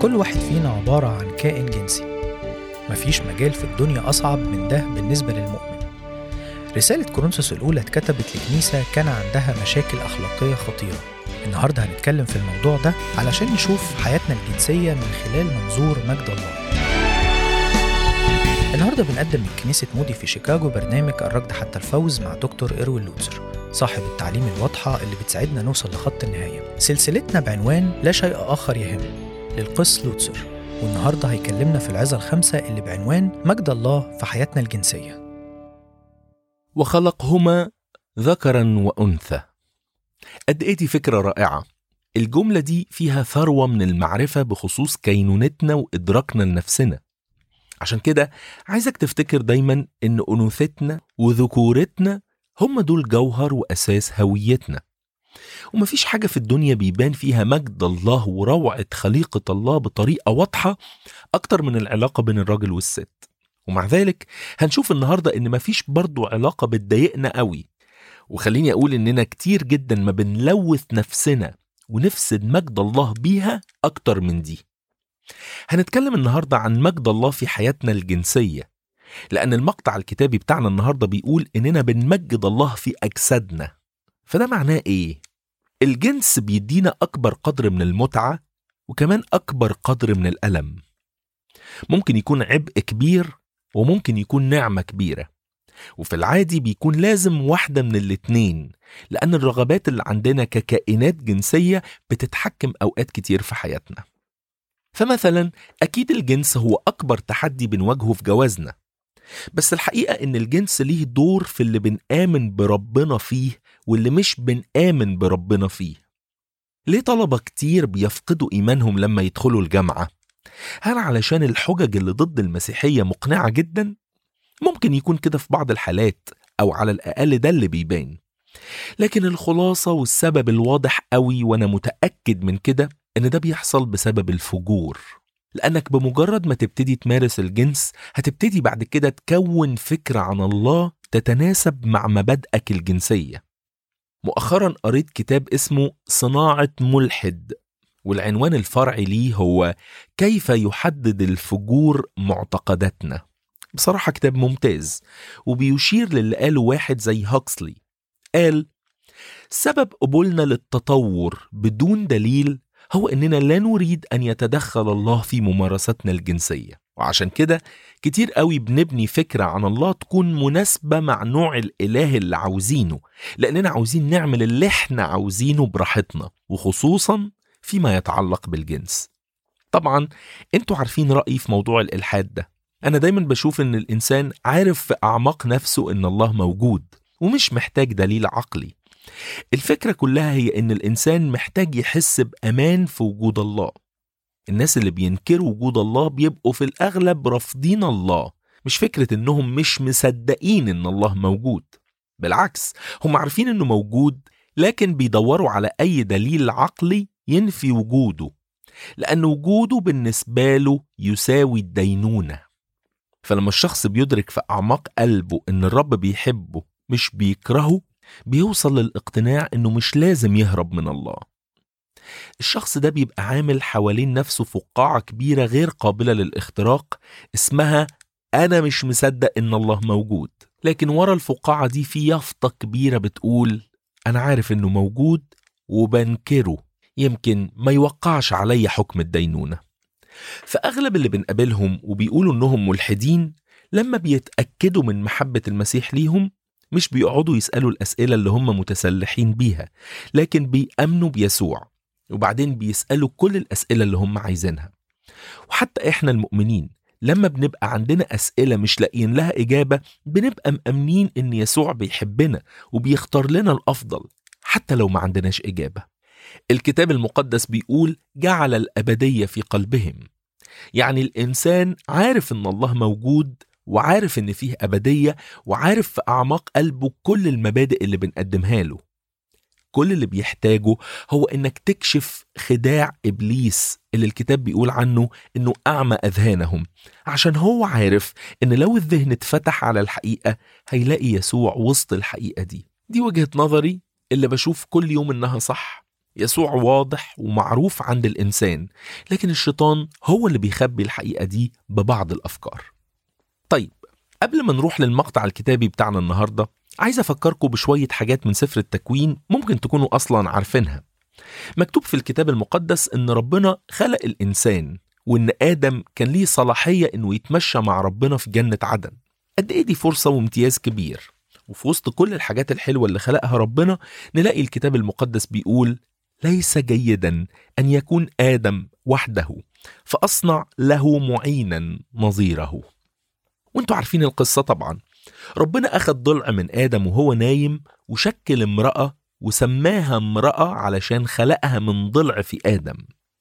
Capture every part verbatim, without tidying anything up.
كل واحد فينا عبارة عن كائن جنسي. مفيش مجال في الدنيا أصعب من ده بالنسبة للمؤمن. رسالة كورنثوس الأولى اتكتبت لكنيسة كان عندها مشاكل أخلاقية خطيرة. النهاردة هنتكلم في الموضوع ده علشان نشوف حياتنا الجنسية من خلال منظور مجد الله. النهاردة بنقدم من كنيسة مودي في شيكاغو برنامج الركض حتى الفوز مع دكتور إروين لوتسر، صاحب التعليم الواضحة اللي بتساعدنا نوصل لخط النهاية. سلسلتنا بعنوان لا شيء آخر يهم للقس لوتسر، والنهاردة هيكلمنا في العظة الخامسة اللي بعنوان مجد الله في حياتنا الجنسية. وخلقهما ذكرا وأنثى. قد إيه دي فكرة رائعة. الجملة دي فيها ثروة من المعرفة بخصوص كينونتنا وإدراكنا لنفسنا. عشان كده عايزك تفتكر دايما إن أنوثتنا وذكورتنا هم دول جوهر وأساس هويتنا، ومفيش حاجة في الدنيا بيبان فيها مجد الله وروعة خليقة الله بطريقة واضحة أكتر من العلاقة بين الراجل والست. ومع ذلك هنشوف النهاردة إن مفيش برضو علاقة بتضايقنا قوي، وخليني أقول إننا كتير جدا ما بنلوث نفسنا ونفسد مجد الله بيها أكتر من دي. هنتكلم النهاردة عن مجد الله في حياتنا الجنسية، لأن المقطع الكتابي بتاعنا النهاردة بيقول إننا بنمجد الله في أجسادنا. فده معناه إيه؟ الجنس بيدينا أكبر قدر من المتعة وكمان أكبر قدر من الألم. ممكن يكون عبء كبير وممكن يكون نعمة كبيرة، وفي العادي بيكون لازم واحدة من الاتنين، لأن الرغبات اللي عندنا ككائنات جنسية بتتحكم أوقات كتير في حياتنا. فمثلا أكيد الجنس هو أكبر تحدي بنواجهه في جوازنا، بس الحقيقة إن الجنس ليه دور في اللي بنآمن بربنا فيه واللي مش بنآمن بربنا فيه. ليه طلبة كتير بيفقدوا إيمانهم لما يدخلوا الجامعة؟ هل علشان الحجج اللي ضد المسيحية مقنعة جدا؟ ممكن يكون كده في بعض الحالات، أو على الأقل ده اللي بيبان. لكن الخلاصة والسبب الواضح قوي وأنا متأكد من كده إن ده بيحصل بسبب الفجور. لأنك بمجرد ما تبتدي تمارس الجنس هتبتدي بعد كده تكون فكرة عن الله تتناسب مع مبادئك الجنسية. مؤخرا قريت كتاب اسمه صناعة ملحد، والعنوان الفرعي ليه هو كيف يحدد الفجور معتقداتنا. بصراحة كتاب ممتاز، وبيشير للي قاله واحد زي هوكسلي. قال: سبب قبولنا للتطور بدون دليل هو إننا لا نريد أن يتدخل الله في ممارستنا الجنسية، وعشان كده كتير قوي بنبني فكرة عن الله تكون مناسبة مع نوع الإله اللي عاوزينه، لأننا عاوزين نعمل اللي احنا عاوزينه براحتنا، وخصوصا فيما يتعلق بالجنس. طبعا انتوا عارفين رأيي في موضوع الإلحاد ده. أنا دايما بشوف إن الإنسان عارف في أعماق نفسه إن الله موجود ومش محتاج دليل عقلي. الفكرة كلها هي إن الإنسان محتاج يحس بأمان في وجود الله. الناس اللي بينكروا وجود الله بيبقوا في الأغلب رافضين الله، مش فكرة إنهم مش مصدقين إن الله موجود. بالعكس، هم عارفين إنه موجود، لكن بيدوروا على أي دليل عقلي ينفي وجوده، لأن وجوده بالنسبة له يساوي الدينونة. فلما الشخص بيدرك في أعماق قلبه إن الرب بيحبه مش بيكرهه، بيوصل للاقتناع إنه مش لازم يهرب من الله. الشخص ده بيبقى عامل حوالين نفسه فقاعة كبيرة غير قابلة للاختراق اسمها أنا مش مصدق إن الله موجود، لكن ورا الفقاعة دي في يافطة كبيرة بتقول أنا عارف إنه موجود وبنكره، يمكن ما يوقعش علي حكم الدينونة. فأغلب اللي بنقابلهم وبيقولوا إنهم ملحدين لما بيتأكدوا من محبة المسيح ليهم مش بيقعدوا يسألوا الأسئلة اللي هم متسلحين بيها، لكن بيأمنوا بيسوع وبعدين بيسألوا كل الأسئلة اللي هم عايزينها. وحتى إحنا المؤمنين لما بنبقى عندنا أسئلة مش لاقيين لها إجابة بنبقى مأمنين إن يسوع بيحبنا وبيختار لنا الأفضل حتى لو ما عندناش إجابة. الكتاب المقدس بيقول جعل الأبدية في قلبهم، يعني الإنسان عارف إن الله موجود وعارف إن فيه أبدية، وعارف في أعماق قلبه كل المبادئ اللي بنقدمها له. كل اللي بيحتاجه هو إنك تكشف خداع إبليس اللي الكتاب بيقول عنه إنه أعمى أذهانهم، عشان هو عارف إن لو الذهن اتفتح على الحقيقة هيلاقي يسوع وسط الحقيقة دي. دي وجهة نظري اللي بشوف كل يوم إنها صح، يسوع واضح ومعروف عند الإنسان، لكن الشيطان هو اللي بيخبي الحقيقة دي ببعض الأفكار. طيب، قبل ما نروح للمقطع الكتابي بتاعنا النهاردة، عايز أفكركم بشوية حاجات من سفر التكوين ممكن تكونوا أصلا عارفينها. مكتوب في الكتاب المقدس إن ربنا خلق الإنسان، وإن آدم كان ليه صلاحية إنه يتمشى مع ربنا في جنة عدن. قد إيه دي فرصة وامتياز كبير. وفي وسط كل الحاجات الحلوة اللي خلقها ربنا، نلاقي الكتاب المقدس بيقول: ليس جيدا أن يكون آدم وحده، فأصنع له معينا نظيره. وانتوا عارفين القصة طبعا. ربنا أخذ ضلع من آدم وهو نايم، وشكل امرأة وسماها امرأة علشان خلقها من ضلع في آدم.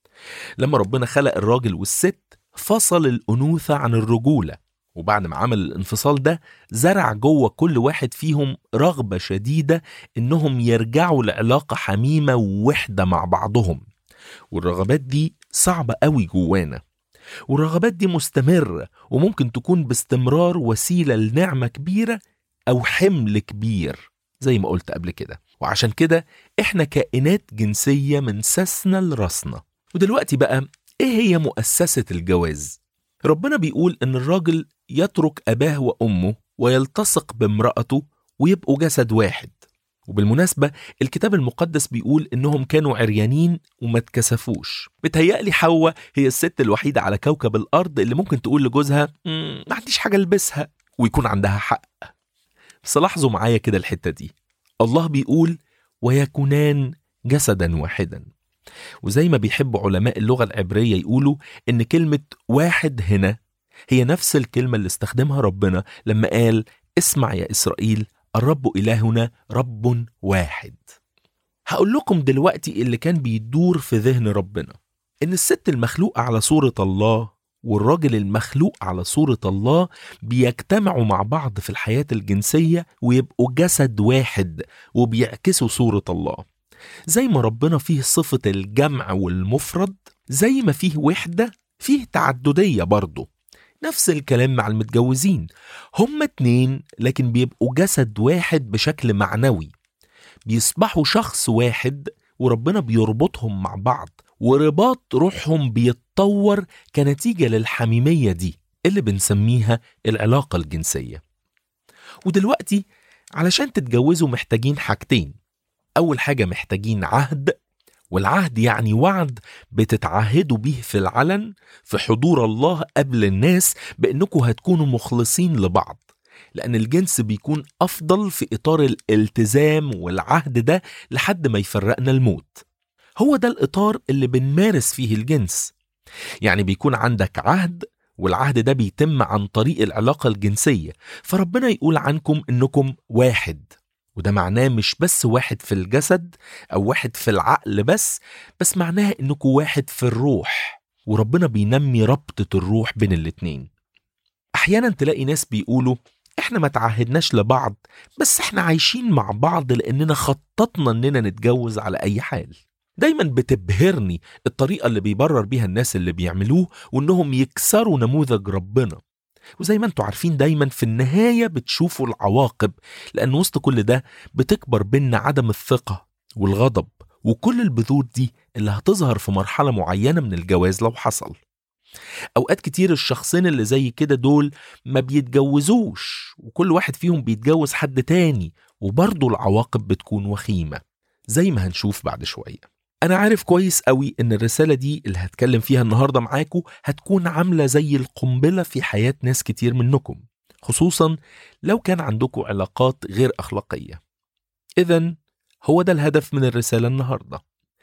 لما ربنا خلق الراجل والست، فصل الأنوثة عن الرجولة، وبعد ما عمل الانفصال ده زرع جوه كل واحد فيهم رغبة شديدة إنهم يرجعوا لعلاقة حميمة ووحدة مع بعضهم. والرغبات دي صعبة قوي جوانا، والرغبات دي مستمرة، وممكن تكون باستمرار وسيلة لنعمة كبيرة أو حمل كبير زي ما قلت قبل كده. وعشان كده إحنا كائنات جنسية من ساسنا لراسنا. ودلوقتي بقى، إيه هي مؤسسة الجواز؟ ربنا بيقول إن الراجل يترك أباه وأمه ويلتصق بامرأته ويبقوا جسد واحد. وبالمناسبة الكتاب المقدس بيقول إنهم كانوا عريانين وما اتكسفوش. بتهيألي حواء هي الست الوحيدة على كوكب الأرض اللي ممكن تقول لجوزها ما عنديش حاجة لبسها، ويكون عندها حق. بس لاحظوا معايا كده الحتة دي. الله بيقول ويكونان جسدا واحدا. وزي ما بيحبوا علماء اللغة العبرية يقولوا إن كلمة واحد هنا هي نفس الكلمة اللي استخدمها ربنا لما قال اسمع يا إسرائيل، الرب إلهنا رب واحد. هقول لكم دلوقتي اللي كان بيدور في ذهن ربنا، إن الست المخلوقة على صورة الله والراجل المخلوق على صورة الله بيجتمعوا مع بعض في الحياة الجنسية ويبقوا جسد واحد وبيعكسوا صورة الله. زي ما ربنا فيه صفة الجمع والمفرد، زي ما فيه وحدة فيه تعددية برضو. نفس الكلام مع المتجوزين، هما اتنين لكن بيبقوا جسد واحد بشكل معنوي، بيصبحوا شخص واحد، وربنا بيربطهم مع بعض، ورباط روحهم بيتطور كنتيجة للحميمية دي اللي بنسميها العلاقة الجنسية. ودلوقتي علشان تتجوزوا محتاجين حاجتين. أول حاجة محتاجين عهد، والعهد يعني وعد بتتعهدوا به في العلن في حضور الله قبل الناس بأنكم هتكونوا مخلصين لبعض، لأن الجنس بيكون أفضل في إطار الالتزام والعهد ده لحد ما يفرقنا الموت. هو ده الإطار اللي بنمارس فيه الجنس. يعني بيكون عندك عهد، والعهد ده بيتم عن طريق العلاقة الجنسية. فربنا يقول عنكم إنكم واحد، وده معناه مش بس واحد في الجسد أو واحد في العقل بس، بس معناه إنكم واحد في الروح، وربنا بينمي ربطة الروح بين الاتنين. أحيانا تلاقي ناس بيقولوا إحنا ما تعهدناش لبعض، بس إحنا عايشين مع بعض لأننا خططنا إننا نتجوز على أي حال. دايما بتبهرني الطريقة اللي بيبرر بيها الناس اللي بيعملوه، وإنهم يكسروا نموذج ربنا. وزي ما انتوا عارفين دايما في النهاية بتشوفوا العواقب، لأن وسط كل ده بتكبر بينا عدم الثقة والغضب وكل البذور دي اللي هتظهر في مرحلة معينة من الجواز لو حصل. أوقات كتير الشخصين اللي زي كده دول ما بيتجوزوش، وكل واحد فيهم بيتجوز حد تاني، وبرضه العواقب بتكون وخيمة زي ما هنشوف بعد شوية. أنا عارف كويس قوي إن الرسالة دي اللي هتكلم فيها النهاردة معاكم هتكون عاملة زي القنبلة في حياة ناس كتير منكم، خصوصا لو كان عندكم علاقات غير أخلاقية. إذن هو ده الهدف من الرسالة النهاردة.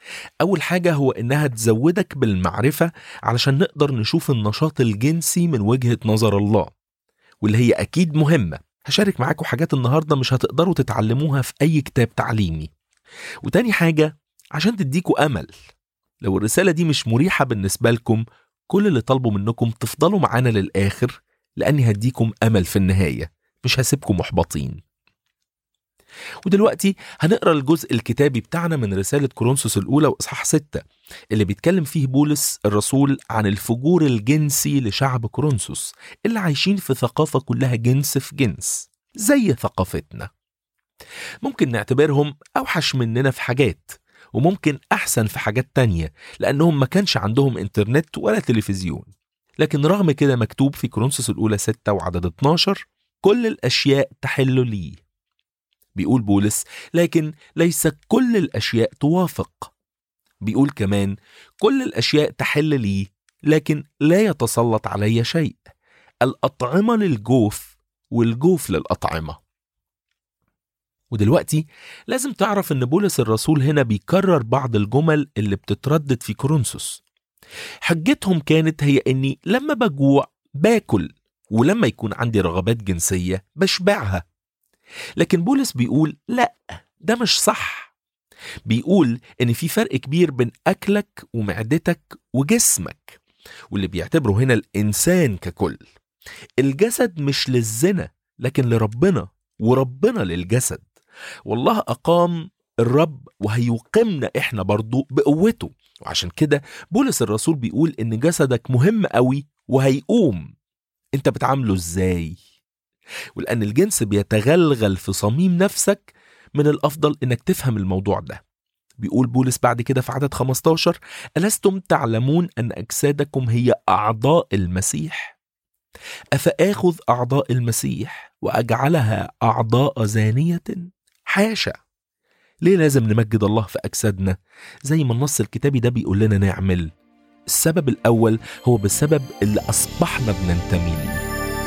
أول حاجة هو إنها تزودك بالمعرفة علشان نقدر نشوف النشاط الجنسي من وجهة نظر الله، واللي هي أكيد مهمة. هشارك معاكم حاجات النهاردة مش هتقدروا تتعلموها في أي كتاب تعليمي. وتاني حاجة عشان تديكوا أمل. لو الرسالة دي مش مريحة بالنسبة لكم، كل اللي طالبه منكم تفضلوا معانا للآخر، لأني هديكم أمل في النهاية، مش هسيبكم محبطين. ودلوقتي هنقرأ الجزء الكتابي بتاعنا من رسالة كورنثوس الأولى وإصحاح ستة، اللي بيتكلم فيه بولس الرسول عن الفجور الجنسي لشعب كورنثوس اللي عايشين في ثقافة كلها جنس في جنس زي ثقافتنا. ممكن نعتبرهم أوحش مننا في حاجات، وممكن أحسن في حاجات تانية لأنهم ما كانش عندهم إنترنت ولا تلفزيون. لكن رغم كده مكتوب في كورنثوس الأولى ستة وعدد اتناشر: كل الأشياء تحل لي. بيقول بولس: لكن ليس كل الأشياء توافق. بيقول كمان: كل الأشياء تحل لي لكن لا يتسلط علي شيء. الأطعمة للجوف والجوف للأطعمة. ودلوقتي لازم تعرف ان بولس الرسول هنا بيكرر بعض الجمل اللي بتتردد في كورنثوس. حجتهم كانت هي اني لما بجوع باكل، ولما يكون عندي رغبات جنسية بشبعها. لكن بولس بيقول لا، ده مش صح. بيقول ان في فرق كبير بين اكلك ومعدتك وجسمك، واللي بيعتبره هنا الانسان ككل. الجسد مش للزنا لكن لربنا، وربنا للجسد. والله أقام الرب وهيقيمنا إحنا برضو بقوته. وعشان كده بولس الرسول بيقول إن جسدك مهم قوي وهيقوم. أنت بتعامله إزاي؟ ولأن الجنس بيتغلغل في صميم نفسك، من الأفضل إنك تفهم الموضوع ده. بيقول بولس بعد كده في عدد خمستاشر: ألستم تعلمون أن أجسادكم هي أعضاء المسيح؟ أفآخذ أعضاء المسيح وأجعلها أعضاء زانية؟ حاشا. ليه لازم نمجد الله في أجسادنا زي ما النص الكتابي ده بيقول لنا نعمل؟ السبب الأول هو بسبب اللي أصبحنا بننتمي ليه.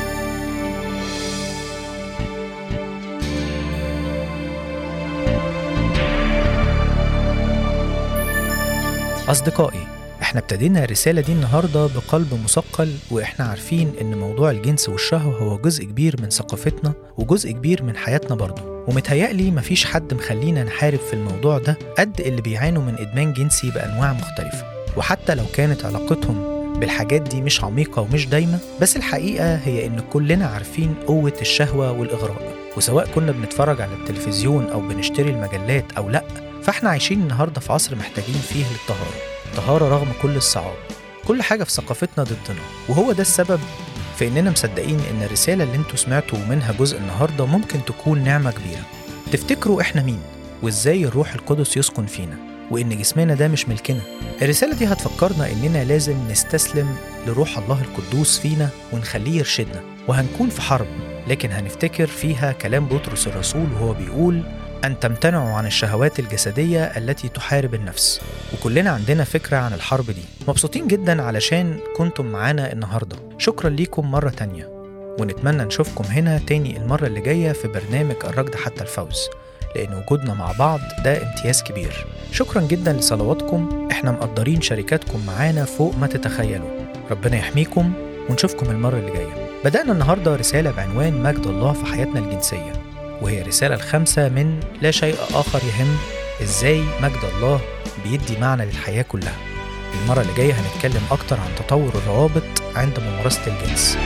أصدقائي، احنا ابتدينا الرسالة دي النهاردة بقلب مثقل، واحنا عارفين ان موضوع الجنس والشهوة هو جزء كبير من ثقافتنا وجزء كبير من حياتنا برضو. ومتهيألي مفيش حد مخلينا نحارب في الموضوع ده قد اللي بيعانوا من إدمان جنسي بأنواع مختلفة. وحتى لو كانت علاقتهم بالحاجات دي مش عميقة ومش دايمة، بس الحقيقة هي ان كلنا عارفين قوة الشهوة والإغراء. وسواء كنا بنتفرج على التلفزيون أو بنشتري المجلات أو لأ، فاحنا عايشين النهاردة في عصر محتاجين فيه للطهارة. طهارة رغم كل الصعاب. كل حاجة في ثقافتنا ضدنا، وهو ده السبب في إننا مصدقين إن الرسالة اللي انتوا سمعتوا منها جزء النهاردة ممكن تكون نعمة كبيرة. تفتكروا إحنا مين؟ وإزاي الروح القدس يسكن فينا؟ وإن جسمنا ده مش ملكنا. الرسالة دي هتفكرنا إننا لازم نستسلم لروح الله القدوس فينا ونخليه يرشدنا. وهنكون في حرب، لكن هنفتكر فيها كلام بطرس الرسول وهو بيقول أن تمتنعوا عن الشهوات الجسدية التي تحارب النفس. وكلنا عندنا فكرة عن الحرب دي. مبسوطين جدا علشان كنتم معانا النهاردة. شكرا ليكم مرة تانية، ونتمنى نشوفكم هنا تاني المرة اللي جاية في برنامج الركض حتى الفوز، لأن وجودنا مع بعض ده امتياز كبير. شكرا جدا لصلواتكم، احنا مقدرين شركاتكم معانا فوق ما تتخيلوا. ربنا يحميكم، ونشوفكم المرة اللي جاية. بدأنا النهاردة رسالة بعنوان مجد الله في حياتنا الجنسية، وهي الرسالة الخامسة من لا شيء آخر يهم، إزاي مجد الله بيدي معنى للحياة كلها. المرة اللي جاية هنتكلم أكتر عن تطور الروابط عند ممارسة الجنس.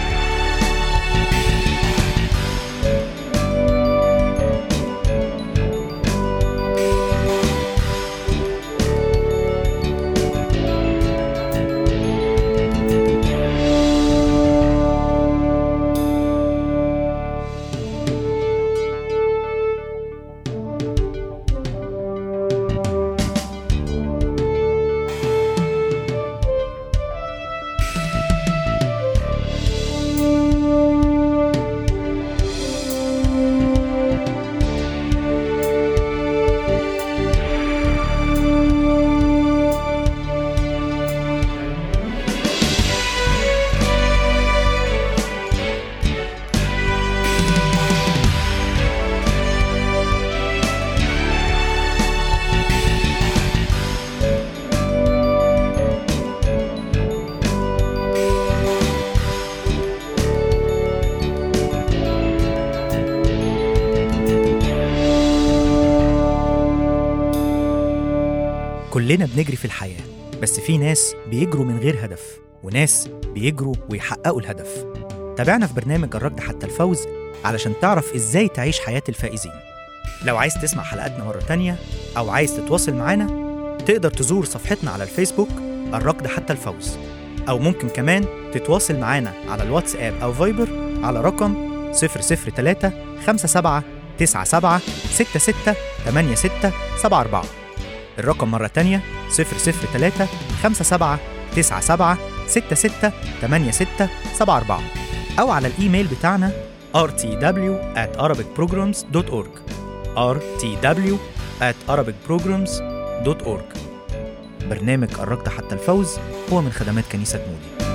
كلنا بنجري في الحياة، بس في ناس بيجروا من غير هدف، وناس بيجروا ويحققوا الهدف. تابعنا في برنامج الركض حتى الفوز علشان تعرف إزاي تعيش حياة الفائزين. لو عايز تسمع حلقاتنا مرة تانية أو عايز تتواصل معنا، تقدر تزور صفحتنا على الفيسبوك الركض حتى الفوز، أو ممكن كمان تتواصل معنا على الواتساب أو فايبر على رقم صفر صفر تلاتة خمسة سبعة تسعة سبعة ستة ستة تمانية ستة سبعة أربعة. الرقم مرة تانية صفر صفر تلاتة خمسة سبعة تسعة سبعة ستة ستة تمانية ستة سبعة أربعة أو على الإيميل بتاعنا آر تي دبليو آت أرابيك بروجرامز دوت أورج آر تي دبليو آت أرابيك بروجرامز دوت أورج. برنامج الركض حتى الفوز هو من خدمات كنيسة مودي.